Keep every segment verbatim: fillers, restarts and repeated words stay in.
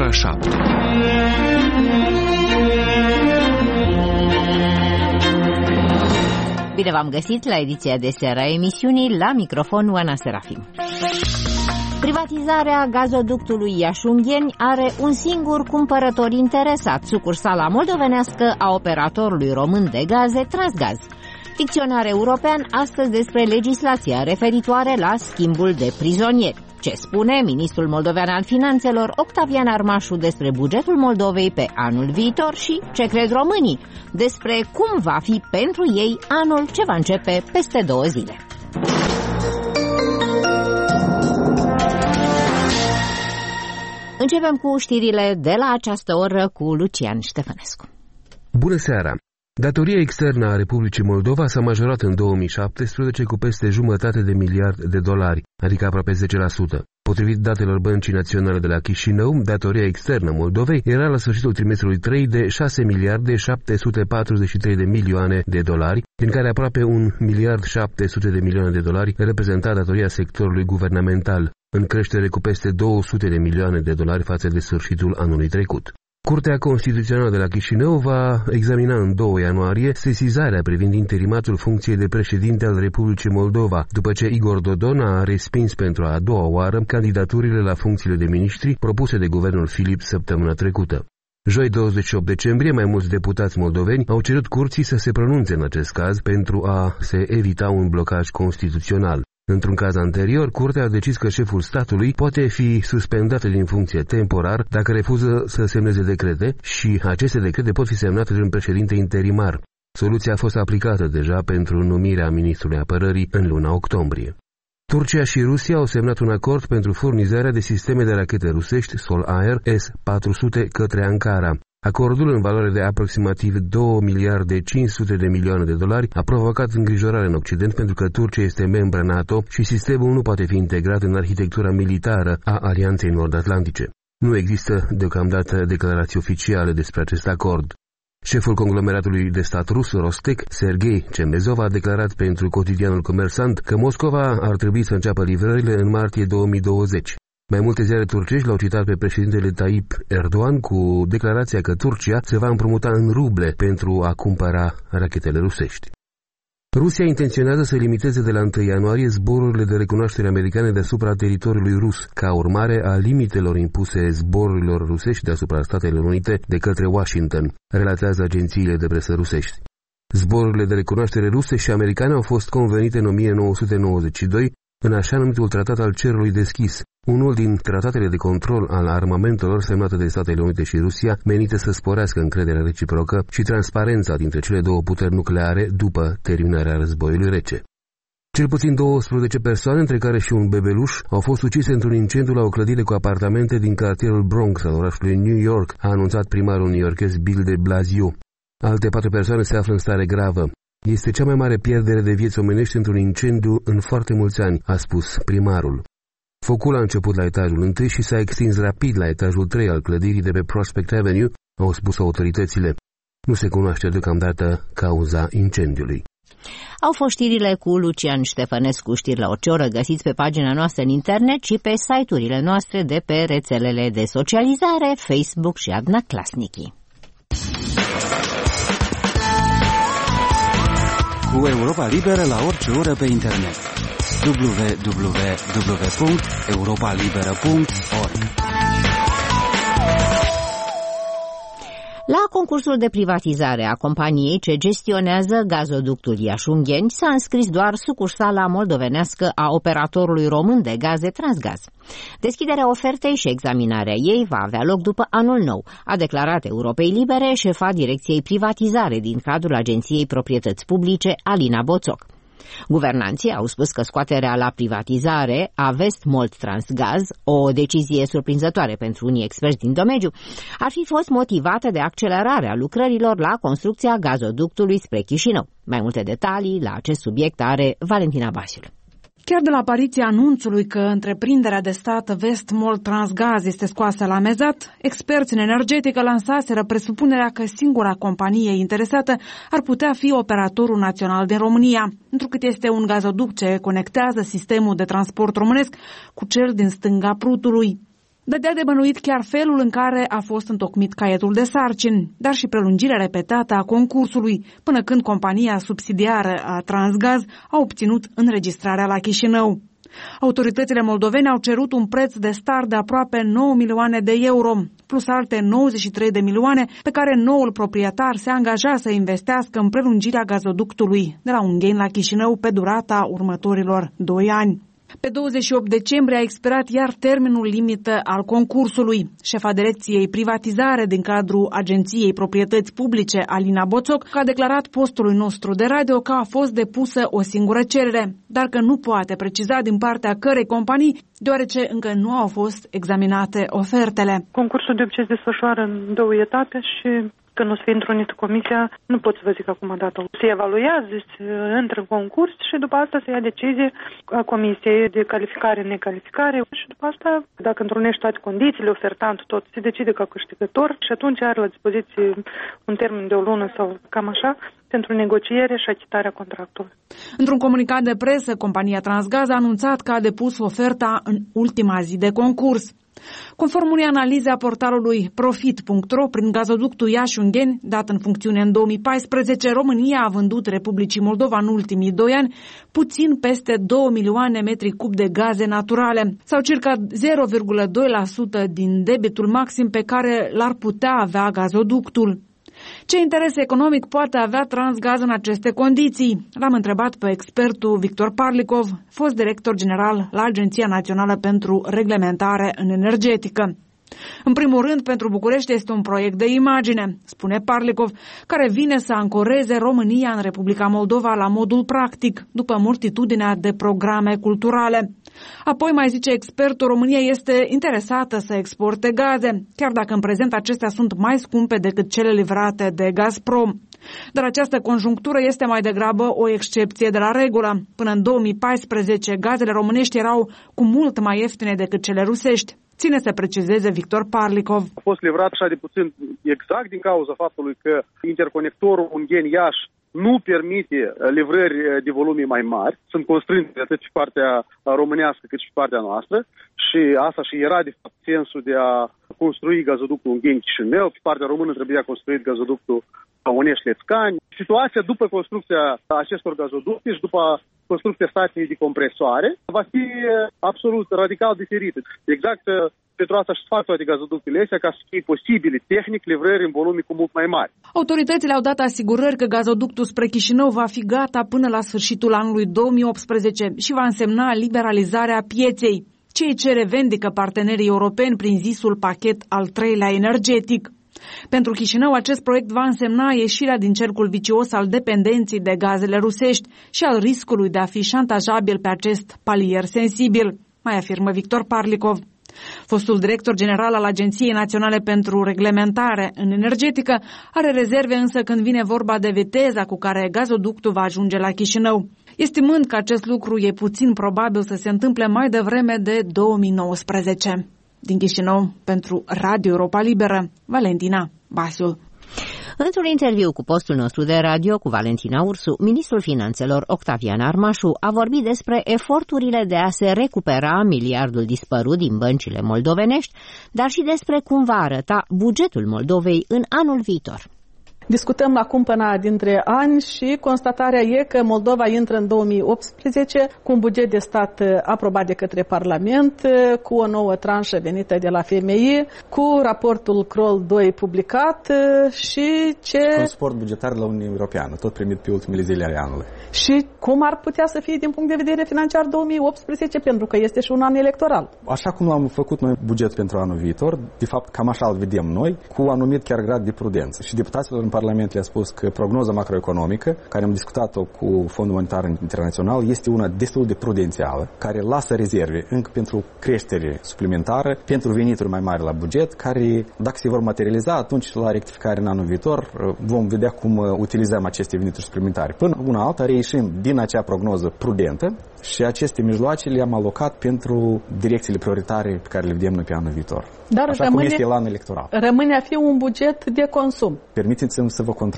ora șapte. Bine v-am găsit la ediția de seară a emisiunii, la microfon Oana Serafim. Privatizarea gazoductului Iași-Ungheni are un singur cumpărător interesat, sucursala moldovenească a operatorului român de gaze Transgaz. Dicționar european astăzi despre legislația referitoare la schimbul de prizonieri. Ce spune ministrul moldovean al finanțelor Octavian Armașu despre bugetul Moldovei pe anul viitor și ce cred românii despre cum va fi pentru ei anul ce va începe peste două zile. Începem cu știrile de la această oră cu Lucian Ștefănescu. Bună seara! Datoria externă a Republicii Moldova s-a majorat în două mii șaptesprezece cu peste jumătate de miliard de dolari, adică aproape zece la sută. Potrivit datelor Băncii Naționale de la Chișinău, datoria externă Moldovei era la sfârșitul trimestrului trei de șase miliarde șapte sute patruzeci și trei de milioane de dolari, din care aproape un miliard șapte sute de milioane de dolari reprezenta datoria sectorului guvernamental, în creștere cu peste două sute de milioane de dolari față de sfârșitul anului trecut. Curtea Constituțională de la Chișinău va examina în doi ianuarie sesizarea privind interimatul funcției de președinte al Republicii Moldova, după ce Igor Dodon a respins pentru a doua oară candidaturile la funcțiile de miniștri propuse de guvernul Filip săptămâna trecută. Joi douăzeci și opt decembrie, mai mulți deputați moldoveni au cerut curții să se pronunțe în acest caz pentru a se evita un blocaj constituțional. Într-un caz anterior, Curtea a decis că șeful statului poate fi suspendat din funcție temporar dacă refuză să semneze decrete și aceste decrete pot fi semnate de un președinte interimar. Soluția a fost aplicată deja pentru numirea ministrului apărării în luna octombrie. Turcia și Rusia au semnat un acord pentru furnizarea de sisteme de rachete rusești Sol-Air S patru sute către Ankara. Acordul, în valoare de aproximativ două miliarde cinci sute de milioane de dolari, a provocat îngrijorare în Occident pentru că Turcia este membră NATO și sistemul nu poate fi integrat în arhitectura militară a Alianței Nord-Atlantice. Nu există deocamdată declarații oficiale despre acest acord. Șeful conglomeratului de stat rus, Rostec, Sergei Cemezov, a declarat pentru cotidianul Comersant că Moscova ar trebui să înceapă livrările în martie două mii douăzeci. Mai multe ziare turcești l-au citat pe președintele Tayyip Erdogan cu declarația că Turcia se va împrumuta în ruble pentru a cumpăra rachetele rusești. Rusia intenționează să limiteze de la întâi ianuarie zborurile de recunoaștere americane deasupra teritoriului rus, ca urmare a limitelor impuse zborurilor rusești deasupra Statelor Unite de către Washington, relatează agențiile de presă rusești. Zborurile de recunoaștere ruse și americane au fost convenite în o mie nouă sute nouăzeci și doi în așa numitul Tratat al Cerului Deschis, unul din tratatele de control al armamentelor semnate de Statele Unite și Rusia, menite să sporească încrederea reciprocă și transparența dintre cele două puteri nucleare după terminarea războiului rece. Cel puțin douăsprezece persoane, între care și un bebeluș, au fost ucise într-un incendiu la o clădire cu apartamente din cartierul Bronx al orașului New York, a anunțat primarul newyorkez Bill de Blasio. Alte patru persoane se află în stare gravă. Este cea mai mare pierdere de vieți omenești într-un incendiu în foarte mulți ani, a spus primarul. Focul a început la etajul întâi și s-a extins rapid la etajul trei al clădirii de pe Prospect Avenue, au spus autoritățile. Nu se cunoaște deocamdată cauza incendiului. Au fost știrile cu Lucian Ștefănescu. Știri la orice oră găsiți pe pagina noastră în internet și pe site-urile noastre de pe rețelele de socializare, Facebook și Adna Klasniki. Cu Europa Liberă la orice oră pe internet. w w w punct europa liberă punct org. La concursul de privatizare a companiei ce gestionează gazoductul Iași-Ungheni s-a înscris doar sucursala moldovenească a operatorului român de gaze Transgaz. Deschiderea ofertei și examinarea ei va avea loc după anul nou, a declarat Europei Libere șefa Direcției Privatizare din cadrul Agenției Proprietăți Publice, Alina Boțoc. Guvernanții au spus că scoaterea la privatizare a Vestmold Transgaz, o decizie surprinzătoare pentru unii experți din domeniu, ar fi fost motivată de accelerarea lucrărilor la construcția gazoductului spre Chișinău. Mai multe detalii la acest subiect are Valentina Basiul. Chiar de la apariția anunțului că întreprinderea de stat Vestmold Transgaz este scoasă la mezat, experți în energetică lansaseră presupunerea că singura companie interesată ar putea fi operatorul național din România, întrucât este un gazoduct ce conectează sistemul de transport românesc cu cel din stânga Prutului. Dădea de bănuit chiar felul în care a fost întocmit caietul de sarcini, dar și prelungirea repetată a concursului, până când compania subsidiară a Transgaz a obținut înregistrarea la Chișinău. Autoritățile moldovene au cerut un preț de start de aproape nouă milioane de euro, plus alte nouăzeci și trei de milioane pe care noul proprietar se angaja să investească în prelungirea gazoductului de la Ungheni la Chișinău pe durata următorilor doi ani. Pe douăzeci și opt decembrie a expirat iar termenul limită al concursului. Șefa Direcției Privatizare din cadrul Agenției Proprietăți Publice, Alina Boțoc, a declarat postului nostru de radio că a fost depusă o singură cerere, dar că nu poate preciza din partea cărei companii, deoarece încă nu au fost examinate ofertele. Concursul de obicei se desfășoară în două etape și când o să fie întrunită comisia, nu pot să vă zic acum data. Se evaluează, se intră în concurs și după asta se ia decizie a comisiei de calificare, necalificare și după asta, dacă întrunești toate condițiile, ofertantul tot, se decide ca câștigător și atunci are la dispoziție un termen de o lună sau cam așa pentru negociere și achitarea contractului. Într-un comunicat de presă, compania Transgaz a anunțat că a depus oferta în ultima zi de concurs. Conform unei analize a portalului profit punct ro, prin gazoductul Iași-Ungheni, dat în funcțiune în două mii paisprezece, România a vândut Republicii Moldova în ultimii doi ani puțin peste două milioane metri cub de gaze naturale, sau circa zero virgulă doi la sută din debitul maxim pe care l-ar putea avea gazoductul. Ce interes economic poate avea Transgaz în aceste condiții? L-am întrebat pe expertul Victor Parlikov, fost director general la Agenția Națională pentru Reglementare în Energetică. În primul rând, pentru București este un proiect de imagine, spune Parlikov, care vine să ancoreze România în Republica Moldova la modul practic, după multitudinea de programe culturale. Apoi, mai zice expertul, România este interesată să exporte gaze, chiar dacă în prezent acestea sunt mai scumpe decât cele livrate de Gazprom. Dar această conjunctură este mai degrabă o excepție de la regulă. Până în două mii paisprezece, gazele românești erau cu mult mai ieftine decât cele rusești. Ține să precizeze Victor Parlikov. A fost livrat așa de puțin exact din cauza faptului că interconectorul Ungheni-Iași nu permite livrări de volume mai mari. Sunt constrângeri atât pe partea românească cât și pe partea noastră și asta și era de fapt sensul de a construi gazoductul Ungheni-Chișinău. Pe partea română trebuia construit gazoductul Unești-Lețcani. Situația după construcția acestor gazoducte și după construcția stației de compresoare va fi absolut radical diferită. Exact pentru asta și fac toate gazoductele astea ca să fie posibile tehnic livrări în volume cu mult mai mari. Autoritățile au dat asigurări că gazoductul spre Chișinău va fi gata până la sfârșitul anului două mii optsprezece și va însemna liberalizarea pieței, ceea ce revendică partenerii europeni prin zisul pachet al treilea energetic. Pentru Chișinău, acest proiect va însemna ieșirea din cercul vicios al dependenței de gazele rusești și al riscului de a fi șantajabil pe acest palier sensibil, mai afirmă Victor Parlikov. Fostul director general al Agenției Naționale pentru Reglementare în Energetică are rezerve însă când vine vorba de viteza cu care gazoductul va ajunge la Chișinău, estimând că acest lucru e puțin probabil să se întâmple mai devreme de două mii nouăsprezece. Din Chișinău, pentru Radio Europa Liberă, Valentina Basiu. Într-un interviu cu postul nostru de radio cu Valentina Ursu, ministrul finanțelor Octavian Armașu a vorbit despre eforturile de a se recupera miliardul dispărut din băncile moldovenești, dar și despre cum va arăta bugetul Moldovei în anul viitor. Discutăm la cumpăna dintre ani și constatarea e că Moldova intră în două mii optsprezece cu un buget de stat aprobat de către Parlament, cu o nouă tranșă venită de la F M I, cu raportul Kroll doi publicat și ce... Cu un suport bugetar la Uniunea Europeană, tot primit pe ultimele zile ale anului. Și cum ar putea să fie din punct de vedere financiar două mii optsprezece, pentru că este și un an electoral. Așa cum l-am făcut noi buget pentru anul viitor, de fapt cam așa îl vedem noi, cu un anumit chiar grad de prudență. Și deputaților în Parlament le-a spus că prognoza macroeconomică, care am discutat-o cu Fondul Monetar Internațional, este una destul de prudențială, care lasă rezerve încă pentru creștere suplimentară, pentru venituri mai mari la buget, care, dacă se vor materializa, atunci la rectificare în anul viitor vom vedea cum utilizăm aceste venituri suplimentare. Până una alta reieșim din acea prognoză prudentă și aceste mijloace le-am alocat pentru direcțiile prioritare pe care le vedem noi pe anul viitor. Dar așa rămâne, cum este la anul electoral. Rămâne a fi un buget de consum. Permiteți-mi să vă contrazic.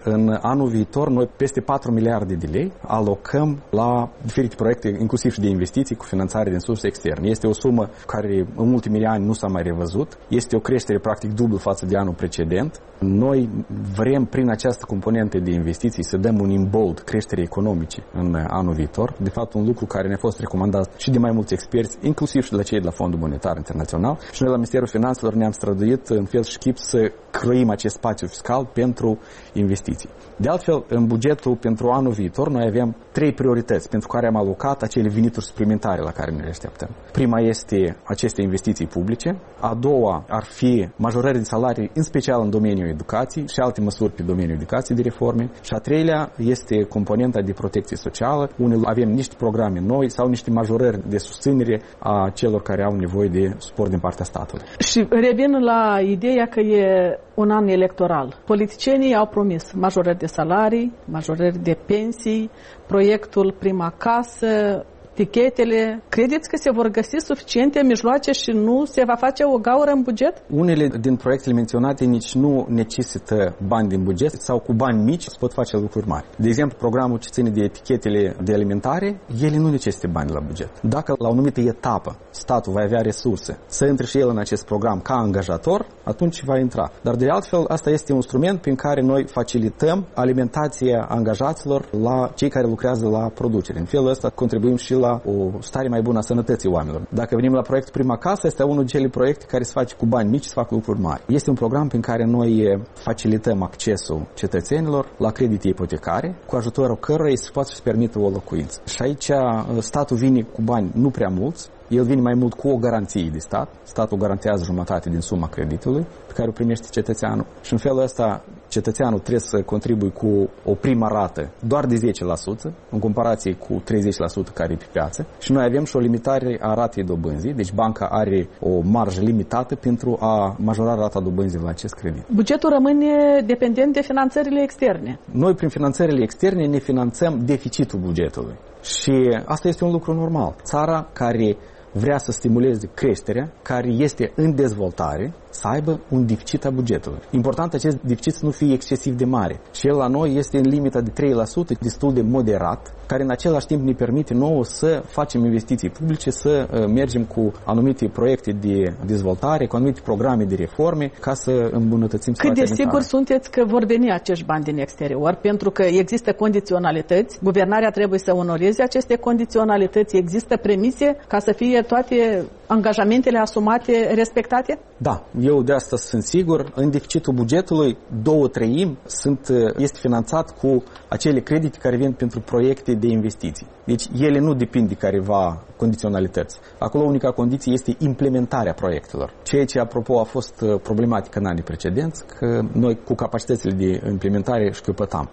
în anul viitor noi peste patru miliarde de lei alocăm la diferite proiecte, inclusiv și de investiții cu finanțare din surse externe. Este o sumă care în ultimii ani nu s-a mai revăzut. Este o creștere practic dublu față de anul precedent. Noi vrem prin această componentă de investiții să dăm un imbold creșterii economice în anul viitor. De fapt, un lucru care ne-a fost recomandat și de mai mulți experți, inclusiv și de la cei de la Fondul Monetar Internațional. Și noi la Ministerul Finanțelor ne-am străduit în fel și chip să croim acest spațiu fiscal pentru investiții. De altfel, în bugetul pentru anul viitor, noi avem trei priorități pentru care am alocat acele venituri suplimentare la care ne așteptăm. Prima este aceste investiții publice, a doua ar fi majorări de salarii, în special în domeniul educației și alte măsuri pe domeniul educației de reforme, și a treilea este componenta de protecție socială, unde avem niște programe noi sau niște majorări de susținere a celor care au nevoie de suport din partea statului. Și revin la ideea că e un an electoral. Politicienii au promis majorări de salarii, majorări de pensii, proiectul Prima Casă, tichetele. Credeți că se vor găsi suficiente mijloace și nu se va face o gaură în buget? Unele din proiectele menționate nici nu necesită bani din buget sau cu bani mici se pot face lucruri mari. De exemplu, programul ce ține de etichetele de alimentare, ele nu necesită bani la buget. Dacă la o anumită etapă statul va avea resurse să intre și el în acest program ca angajator, atunci va intra. Dar de altfel, asta este un instrument prin care noi facilităm alimentația angajaților la cei care lucrează la producere. În felul ăsta contribuim și la o stare mai bună a sănătății oamenilor. Dacă venim la proiectul Prima Casă, este unul din cele proiecte care se face cu bani mici, se fac lucruri mari. Este un program prin care noi facilităm accesul cetățenilor la credite ipotecare, cu ajutorul cărora ei se poate să-și permită o locuință. Și aici statul vine cu bani nu prea mulți, el vine mai mult cu o garanție de stat. Statul garantează jumătate din suma creditului pe care o primește cetățeanul și în felul ăsta cetățeanul trebuie să contribuie cu o primă rată doar de zece la sută în comparație cu treizeci la sută care e pe piață și noi avem și o limitare a ratei dobânzii, deci banca are o marjă limitată pentru a majora rata dobânzii la acest credit. Bugetul rămâne dependent de finanțările externe. Noi prin finanțările externe ne finanțăm deficitul bugetului și asta este un lucru normal. Țara care vrea să stimuleze creșterea, care este în dezvoltare, să aibă un deficit a bugetului. Important acest deficit să nu fie excesiv de mare. Și el la noi este în limita de trei la sută, destul de moderat, care în același timp ne permite nouă să facem investiții publice, să mergem cu anumite proiecte de dezvoltare, cu anumite programe de reforme, ca să îmbunătățim situația. Cât de sigur sunteți că vor veni acești bani din exterior? Pentru că există condiționalități, guvernarea trebuie să onoreze aceste condiționalități, există premise ca să fie toate angajamentele asumate respectate? Da, eu de asta sunt sigur. În deficitul bugetului, două treimi sunt, este finanțat cu acele credite care vin pentru proiecte de investiții. Deci ele nu depind de careva condiționalități. Acolo unica condiție este implementarea proiectelor. Ceea ce, apropo, a fost problematic în anii precedenți, că noi cu capacitățile de implementare șchiopătam.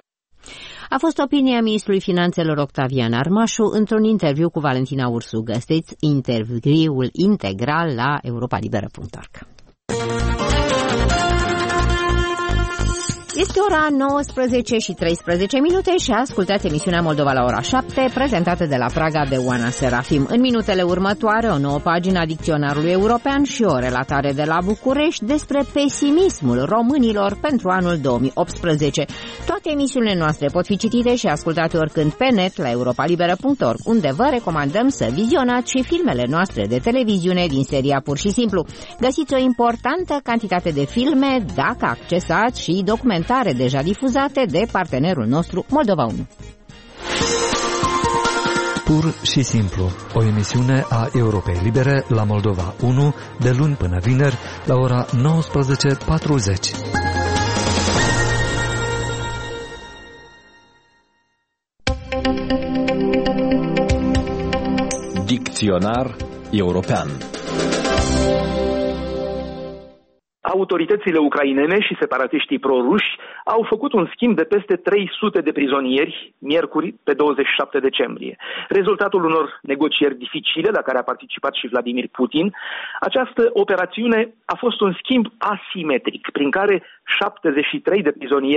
A fost opinia ministrului Finanțelor Octavian Armașu într-un interviu cu Valentina Ursu. Găsiți interviul integral la europa liberă punct org. Este ora nouăsprezece și treisprezece minute și ascultați emisiunea Moldova la ora șapte, prezentată de la Praga de Oana Serafim. În minutele următoare, o nouă pagină a dicționarului european și o relatare de la București despre pesimismul românilor pentru anul două mii optsprezece. Toate emisiunile noastre pot fi citite și ascultate oricând pe net la europa liberă punct org, unde vă recomandăm să vizionați și filmele noastre de televiziune din seria Pur și Simplu. Găsiți o importantă cantitate de filme dacă accesați și documente deja difuzate de partenerul nostru Moldova unu. Pur și Simplu, o emisiune a Europei Libere la Moldova unu, de luni până vineri, la ora nouăsprezece patruzeci. Dicționar european. Autoritățile ucrainene și separatiștii proruși au făcut un schimb de peste trei sute de prizonieri miercuri pe douăzeci și șapte decembrie. Rezultatul unor negocieri dificile la care a participat și Vladimir Putin, această operațiune a fost un schimb asimetric prin care șaptezeci și trei de prizonieri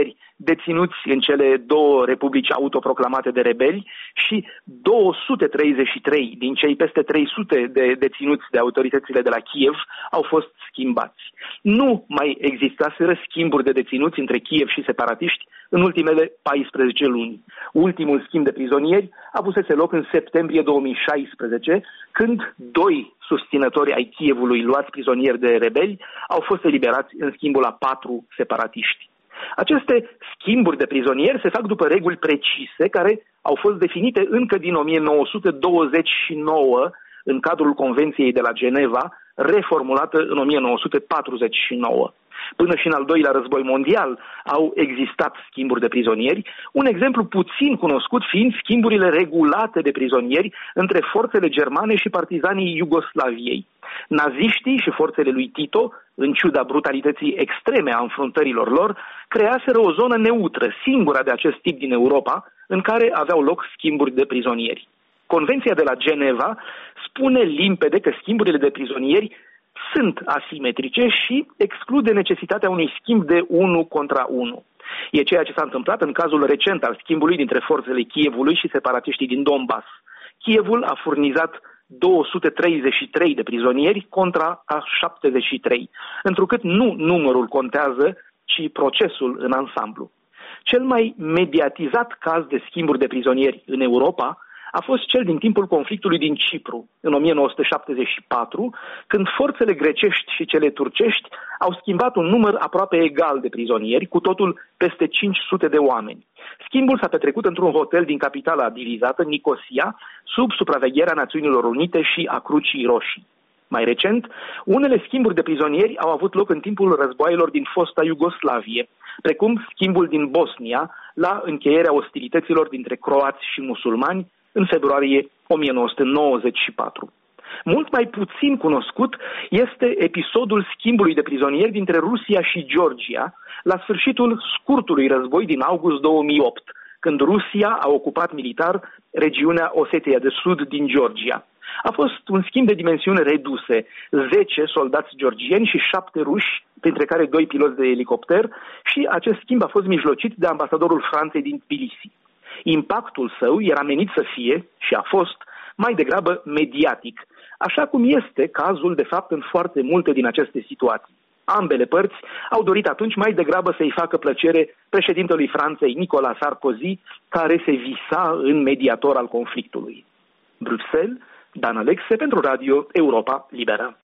deținuți în cele două republici autoproclamate de rebeli și două sute treizeci și trei din cei peste trei sute de deținuți de autoritățile de la Kiev au fost schimbați. Nu mai existaseră schimburi de deținuți între Kiev și separatiști în ultimele paisprezece luni. Ultimul schimb de prizonieri avusese loc în septembrie două mii șaisprezece, când doi susținători ai Kievului luați prizonieri de rebeli au fost eliberați în schimbul a patru separatiști. Aceste schimburi de prizonieri se fac după reguli precise care au fost definite încă din o mie nouă sute douăzeci și nouă în cadrul Convenției de la Geneva, reformulată în o mie nouă sute patruzeci și nouă. Până și în al doilea război mondial au existat schimburi de prizonieri, un exemplu puțin cunoscut fiind schimburile regulate de prizonieri între forțele germane și partizanii Iugoslaviei. Naziștii și forțele lui Tito, în ciuda brutalității extreme a înfruntărilor lor, creaseră o zonă neutră, singura de acest tip din Europa, în care aveau loc schimburi de prizonieri. Convenția de la Geneva spune limpede că schimburile de prizonieri sunt asimetrice și exclude necesitatea unui schimb de unu contra unu. E ceea ce s-a întâmplat în cazul recent al schimbului dintre forțele Kievului și separatiștii din Donbass. Kievul a furnizat două sute treizeci și trei de prizonieri contra a șaptezeci și trei, întrucât nu numărul contează, ci procesul în ansamblu. Cel mai mediatizat caz de schimburi de prizonieri în Europa a fost cel din timpul conflictului din Cipru, în o mie nouă sute șaptezeci și patru, când forțele grecești și cele turcești au schimbat un număr aproape egal de prizonieri, cu totul peste cinci sute de oameni. Schimbul s-a petrecut într-un hotel din capitala divizată, Nicosia, sub supravegherea Națiunilor Unite și a Crucii Roșii. Mai recent, unele schimburi de prizonieri au avut loc în timpul războaielor din fosta Iugoslavie, precum schimbul din Bosnia, la încheierea ostilităților dintre croați și musulmani, în februarie o mie nouă sute nouăzeci și patru. Mult mai puțin cunoscut este episodul schimbului de prizonieri dintre Rusia și Georgia la sfârșitul scurtului război din august două mii opt, când Rusia a ocupat militar regiunea Osetia de Sud din Georgia. A fost un schimb de dimensiuni reduse, zece soldați georgieni și șapte ruși, printre care doi piloți de elicopter, și acest schimb a fost mijlocit de ambasadorul Franței din Tbilisi. Impactul său era menit să fie, și a fost, mai degrabă mediatic, așa cum este cazul de fapt în foarte multe din aceste situații. Ambele părți au dorit atunci mai degrabă să-i facă plăcere președintelui Franței Nicolas Sarkozy, care se visa în mediator al conflictului. Bruxelles, Dan Alexe pentru Radio Europa Liberă.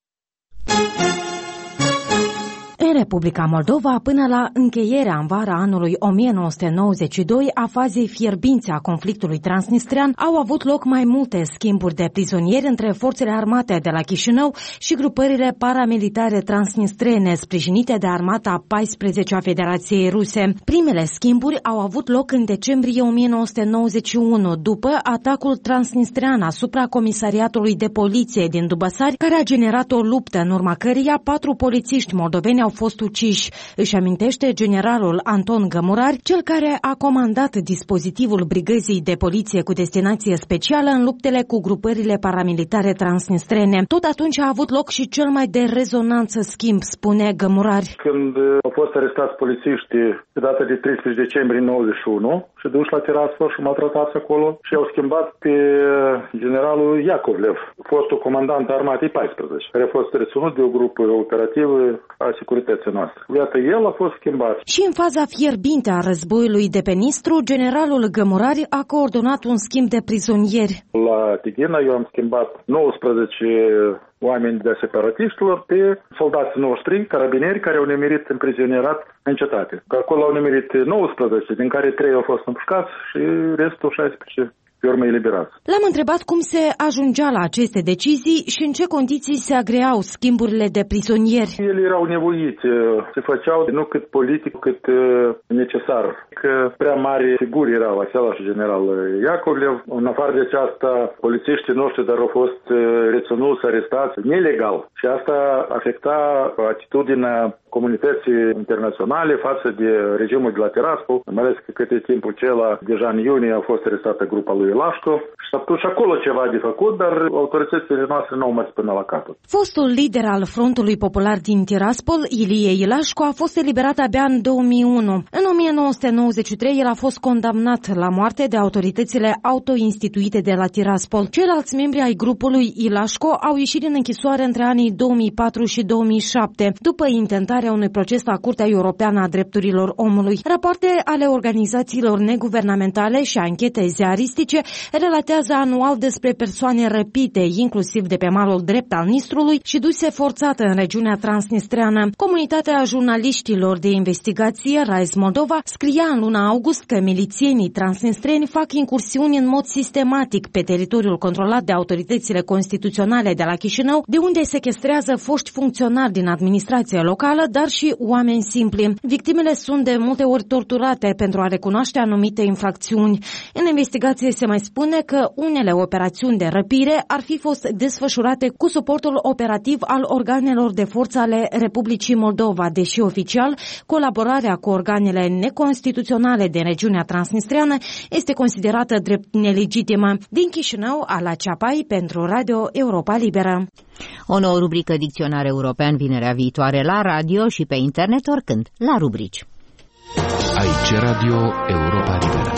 În Republica Moldova, până la încheierea în vara anului o mie nouă sute nouăzeci și doi a fazei fierbințe a conflictului transnistrean, au avut loc mai multe schimburi de prizonieri între forțele armate de la Chișinău și grupările paramilitare transnistrene sprijinite de armata a paisprezecea a Federației Ruse. Primele schimburi au avut loc în decembrie o mie nouă sute nouăzeci și unu, după atacul transnistrean asupra comisariatului de poliție din Dubăsari, care a generat o luptă în urma căreia patru polițiști moldoveni au fost uciși, își amintește generalul Anton Gămurari, cel care a comandat dispozitivul brigăzii de poliție cu destinație specială în luptele cu grupările paramilitare transnistrene. Tot atunci a avut loc și cel mai de rezonanță schimb, spune Gămurari. Când au fost arestați polițiștii pe data de treisprezece decembrie nouăzeci și unu și duși la Tiraspol și maltratați acolo și au schimbat pe generalul Iacovlev, fostul comandant armatei paisprezece, care a fost reținut de o grupă operativă a securității noastre. Iată, el a fost schimbat. Și în faza fierbinte a războiului de pe Nistru, generalul Gămurari a coordonat un schimb de prizonieri. La Tighina eu am schimbat nouăsprezece oameni de separatiștilor pe soldații noștri, carabinieri, care au nimerit în prizonierat în cetate. Acolo au nimerit nouăsprezece, din care trei au fost împușcați și restul șaisprezece pe urmă eliberați. L-am întrebat cum se ajungea la aceste decizii și în ce condiții se agreau schimburile de prizonieri. Ele erau nevoite, se făceau nu cât politic, cât necesar. Că prea mari figuri erau, același general Iacovlev. În afară de aceasta, polițiștii noștri dar au fost reținuți, arestați nelegal. Și asta afecta atitudinea comunității internaționale față de regimul de la Tiraspol, mai ales că câte timpul acela, deja în iunie, a fost arestată grupa lui Ilașco și atunci acolo ceva de făcut, dar autoritățile noastre nu au mers până la capăt. Fostul lider al Frontului Popular din Tiraspol, Ilie Ilașco, a fost eliberat abia în două mii unu. În o mie nouă sute nouăzeci și trei, el a fost condamnat la moarte de autoritățile autoinstituite de la Tiraspol. Ceilalți membri ai grupului Ilașco au ieșit din închisoare între anii două mii patru și două mii șapte, după intentarea unui proces la Curtea Europeană a Drepturilor Omului. Rapoarte ale organizațiilor neguvernamentale și anchete ziaristice relatează anual despre persoane răpite, inclusiv de pe malul drept al Nistrului și duse forțată în regiunea transnistreană. Comunitatea jurnaliștilor de investigație Rise Moldova scria în luna august că milițienii transnistreni fac incursiuni în mod sistematic pe teritoriul controlat de autoritățile constituționale de la Chișinău, de unde sechestrează foști funcționari din administrația locală, dar și oameni simpli. Victimele sunt de multe ori torturate pentru a recunoaște anumite infracțiuni. În investigație se mai spune că unele operațiuni de răpire ar fi fost desfășurate cu suportul operativ al organelor de forță ale Republicii Moldova, deși oficial colaborarea cu organele neconstituționale din regiunea transnistreană este considerată drept nelegitimă. Din Chișinău, Ala Ceapai pentru Radio Europa Liberă. O nouă rubrică Dicționar European vinerea viitoare la radio și pe internet oricând, la rubrici. Aici Radio Europa Liberă.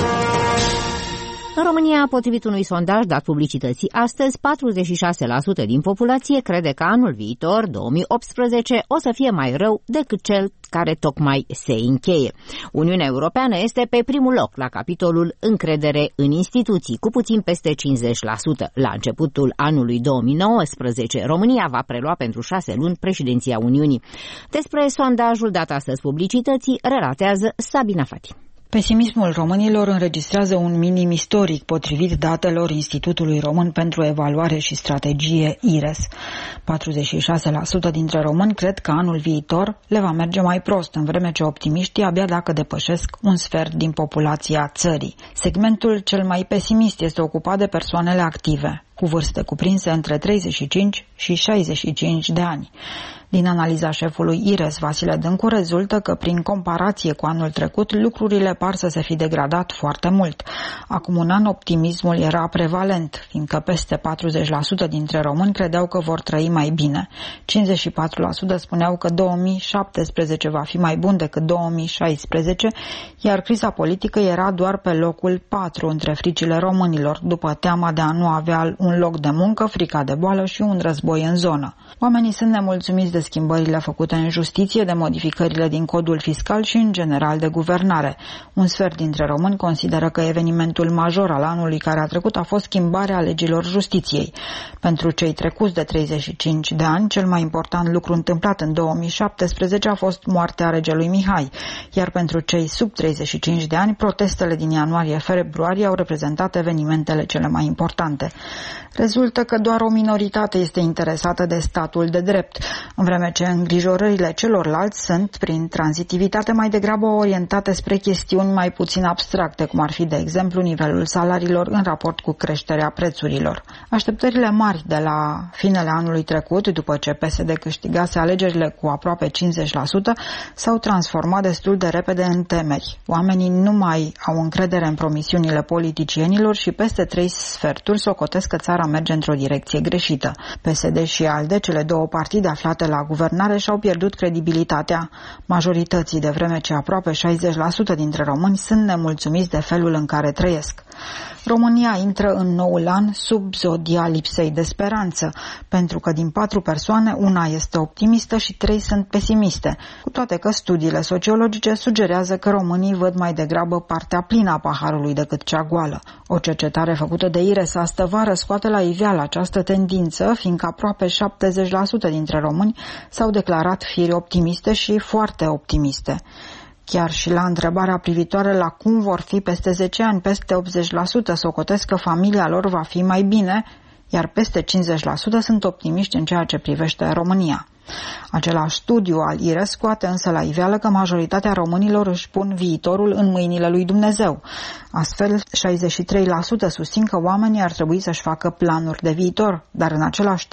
În România, potrivit unui sondaj dat publicității astăzi, patruzeci și șase la sută din populație crede că anul viitor, două mii optsprezece, o să fie mai rău decât cel care tocmai se încheie. Uniunea Europeană este pe primul loc la capitolul încredere în instituții, cu puțin peste cincizeci la sută. La începutul anului două mii nouăsprezece, România va prelua pentru șase luni președinția Uniunii. Despre sondajul dat astăzi publicității relatează Sabina Fati. Pesimismul românilor înregistrează un minim istoric, potrivit datelor Institutului Român pentru Evaluare și Strategie I R E S. patruzeci și șase la sută dintre români cred că anul viitor le va merge mai prost, în vreme ce optimiștii abia dacă depășesc un sfert din populația țării. Segmentul cel mai pesimist este ocupat de persoanele active, cu vârste cuprinse între treizeci și cinci și șaizeci și cinci de ani. Din analiza șefului I R E S, Vasile Dâncu, rezultă că, prin comparație cu anul trecut, lucrurile par să se fi degradat foarte mult. Acum un an, optimismul era prevalent, fiindcă peste patruzeci la sută dintre români credeau că vor trăi mai bine. cincizeci și patru la sută spuneau că două mii șaptesprezece va fi mai bun decât două mii șaisprezece, iar criza politică era doar pe locul patru între fricile românilor, după teama de a nu avea un loc de muncă, frica de boală și un război în zonă. Oamenii sunt nemulțumiți de schimbările făcute în justiție, de modificările din codul fiscal și, în general, de guvernare. Un sfert dintre români consideră că evenimentul major al anului care a trecut a fost schimbarea legilor justiției. Pentru cei trecuți de treizeci și cinci de ani, cel mai important lucru întâmplat în două mii șaptesprezece a fost moartea regelui Mihai, iar pentru cei sub treizeci și cinci de ani, protestele din ianuarie-februarie au reprezentat evenimentele cele mai importante. Rezultă că doar o minoritate este interesată de statul de drept, în vreme ce îngrijorările celorlalți sunt, prin tranzitivitate, mai degrabă orientate spre chestiuni mai puțin abstracte, cum ar fi, de exemplu, nivelul salariilor în raport cu creșterea prețurilor. Așteptările mari de la finele anului trecut, după ce P S D câștigase alegerile cu aproape cincizeci la sută, s-au transformat destul de repede în temeri. Oamenii nu mai au încredere în promisiunile politicienilor și peste trei sferturi socotesc că țara merge într-o direcție greșită. P S D și ALDE, cele două partide aflate la guvernare, și-au pierdut credibilitatea majorității, de vreme ce aproape șaizeci la sută dintre români sunt nemulțumiți de felul în care trăiesc. România intră în noul an sub zodia lipsei de speranță, pentru că din patru persoane, una este optimistă și trei sunt pesimiste, cu toate că studiile sociologice sugerează că românii văd mai degrabă partea plină a paharului decât cea goală. O cercetare făcută de I R E S astă vară scoate la iveală această tendință, fiindcă aproape șaptezeci la sută dintre români s-au declarat firi optimiste și foarte optimiste. Chiar și la întrebarea privitoare la cum vor fi peste zece ani, peste optzeci la sută socotesc că familia lor va fi mai bine, iar peste cincizeci la sută sunt optimiști în ceea ce privește România. Același studiu al I R E S scoate însă la iveală că majoritatea românilor își pun viitorul în mâinile lui Dumnezeu. Astfel, șaizeci și trei la sută susțin că oamenii ar trebui să-și facă planuri de viitor, dar în același timp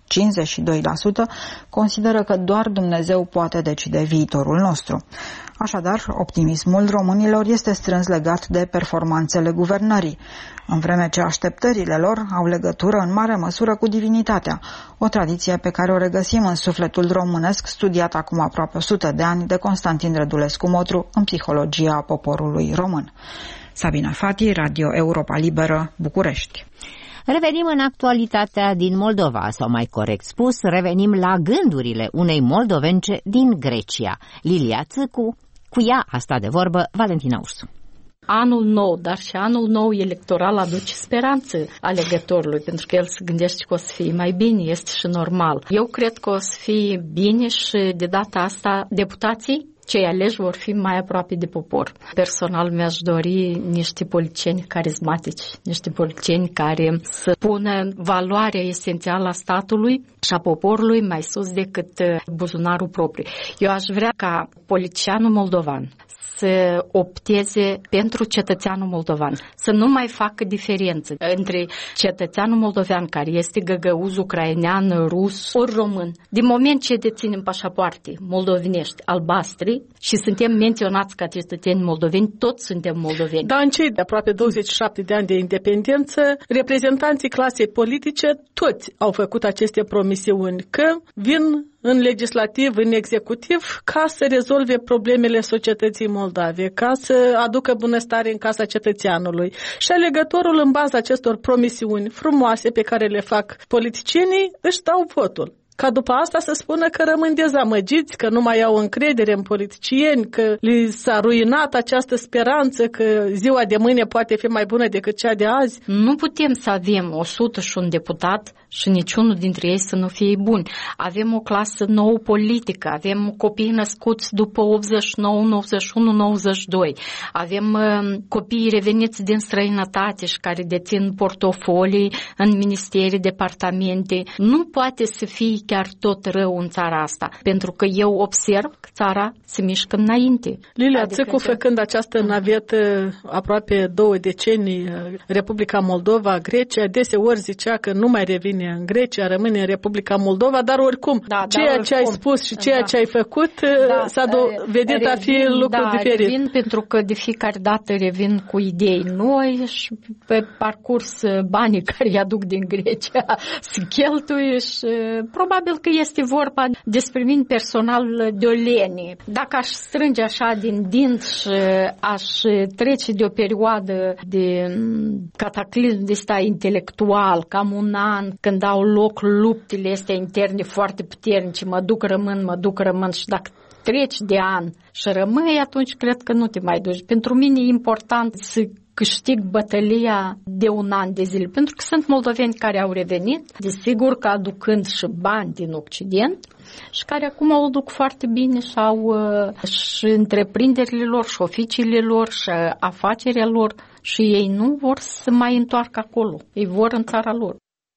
cincizeci și doi la sută consideră că doar Dumnezeu poate decide viitorul nostru. Așadar, optimismul românilor este strâns legat de performanțele guvernării, în vreme ce așteptările lor au legătură în mare măsură cu divinitatea, o tradiție pe care o regăsim în sufletul românesc, studiat acum aproape o sută de ani de Constantin Rădulescu Motru în Psihologia poporului român. Sabina Fati, Radio Europa Liberă, București. Revenim în actualitatea din Moldova, sau mai corect spus, revenim la gândurile unei moldovence din Grecia. Lilia Țâcu, cu ea a stat de vorbă Valentina Ursu. Anul nou, dar și anul nou electoral aduce speranță alegătorului, pentru că el se gândește că o să fie mai bine, este și normal. Eu cred că o să fie bine și de data asta deputații cei aleși vor fi mai aproape de popor. Personal mi-aș dori niște politicieni carismatici, niște politicieni care să pună valoarea esențială a statului și a poporului mai sus decât buzunarul propriu. Eu aș vrea ca politicianul moldovan să opteze pentru cetățeanul moldovan, să nu mai facă diferență între cetățeanul moldovean care este găgăuz ucrainean, rus ori român. Din moment ce deținem pașapoarte moldovenești albastri și suntem menționați ca cetățeni moldoveni, toți suntem moldoveni. Dar în cei de aproape douăzeci și șapte de ani de independență, reprezentanții clasei politice toți au făcut aceste promisiuni că vin în legislativ, în executiv, ca să rezolve problemele societății moldave, ca să aducă bunăstare în casa cetățeanului. Și alegătorul, în baza acestor promisiuni frumoase pe care le fac politicienii, își dau votul. Ca după asta să spună că rămân dezamăgiți, că nu mai au încredere în politicieni, că li s-a ruinat această speranță că ziua de mâine poate fi mai bună decât cea de azi. Nu putem să avem o sută și un deputat și niciunul dintre ei să nu fie bun. Avem o clasă nouă politică, avem copii născuți după optzeci și nouă, nouăzeci și unu, nouăzeci și doi, avem uh, copii reveniți din străinătate și care dețin portofolii în ministerii, departamente. Nu poate să fie chiar tot rău în țara asta, pentru că eu observ că țara se mișcă înainte. Lilia adică Țâcu, făcând această navetă aproape două decenii, Republica Moldova, Grecia, deseori zicea că nu mai revine în Grecia, rămâne în Republica Moldova, dar oricum, da, ceea dar oricum, ce ai spus și ceea da. ce ai făcut da, s-a dovedit a fi lucru da, diferit. Revin pentru că de fiecare dată revin cu idei noi și pe parcurs banii care îi aduc din Grecia se cheltuie și probabil că este vorba despre mine personal de o lenie. Dacă aș strânge așa din dinți și aș trece de o perioadă de cataclism de ăsta intelectual, cam un an, când au loc luptele astea interne foarte puternice, mă duc, rămân, mă duc, rămân și dacă treci de an și rămâi, atunci cred că nu te mai duci. Pentru mine e important să câștig bătălia de un an de zile, pentru că sunt moldoveni care au revenit, desigur că aducând și bani din Occident și care acum o duc foarte bine și au uh, și întreprinderile lor și oficiile lor și afacerea lor și ei nu vor să mai întoarcă acolo, ei vor în țara lor.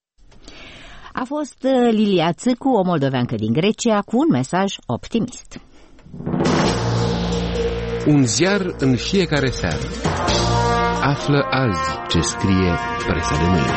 A fost Lilia Țâcu, o moldoveancă din Grecia, cu un mesaj optimist. Un ziar în fiecare seară. Află azi ce scrie presa de mâine.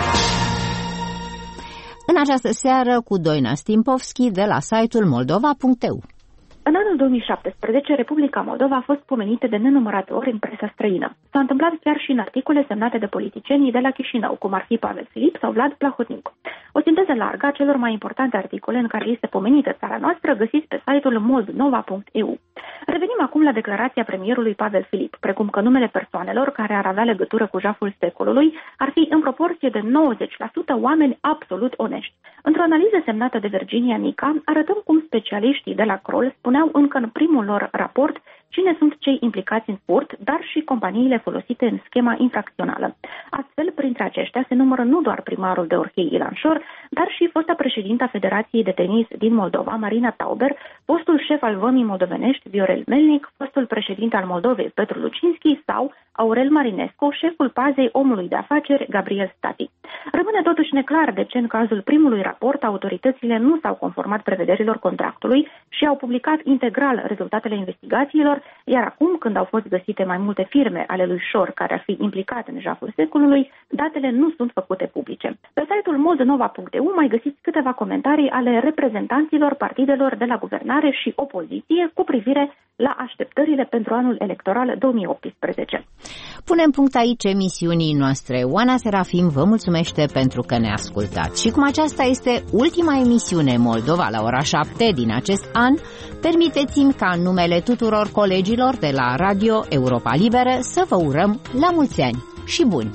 În această seară cu Doina Stimpovski de la site-ul moldova punct e u. În anul două mii șaptesprezece, Republica Moldova a fost pomenită de nenumărate ori în presa străină. S-a întâmplat chiar și în articole semnate de politicienii de la Chișinău, cum ar fi Pavel Filip sau Vlad Plahotniuc. O sinteză largă a celor mai importante articole în care este pomenită țara noastră găsiți pe site-ul moldova punct e u. Revenim acum la declarația premierului Pavel Filip, precum că numele persoanelor care ar avea legătură cu jaful secolului ar fi în proporție de nouăzeci la sută oameni absolut onești. Într-o analiză semnată de Virginia Nica, arătăm cum specialiștii de la Kroll spuneau încă în primul lor raport cine sunt cei implicați în furt, dar și companiile folosite în schema infracțională. Astfel, printre aceștia se numără nu doar primarul de Orhei Ilanșor, dar și fosta președinta Federației de Tenis din Moldova, Marina Tauber, fostul șef al Vămii Moldovenești, Viorel Melnic, fostul președinte al Moldovei, Petru Lucinski, sau Aurel Marinescu, șeful pazei omului de afaceri, Gabriel Stati. Rămâne totuși neclar de ce în cazul primului raport autoritățile nu s-au conformat prevederilor contractului și au publicat integral rezultatele investigațiilor, iar acum, când au fost găsite mai multe firme ale lui Șor care ar fi implicate în jaful secolului, datele nu sunt făcute publice. Pe site-ul moldonova punct e u mai găsiți câteva comentarii ale reprezentanților partidelor de la guvernare și opoziție cu privire la așteptările pentru anul electoral două mii optsprezece. Punem punct aici emisiunii noastre. Oana Serafim vă mulțumește pentru că ne ascultați. Și cum aceasta este ultima emisiune Moldova la ora șapte din acest an, permiteți-mi ca în numele tuturor colegilor de la Radio Europa Liberă să vă urăm la mulți ani și buni!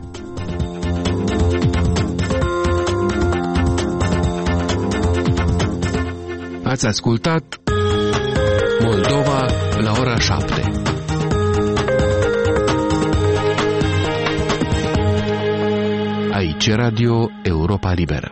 Ați ascultat Moldova la ora șapte. Aici Radio Europa Liberă.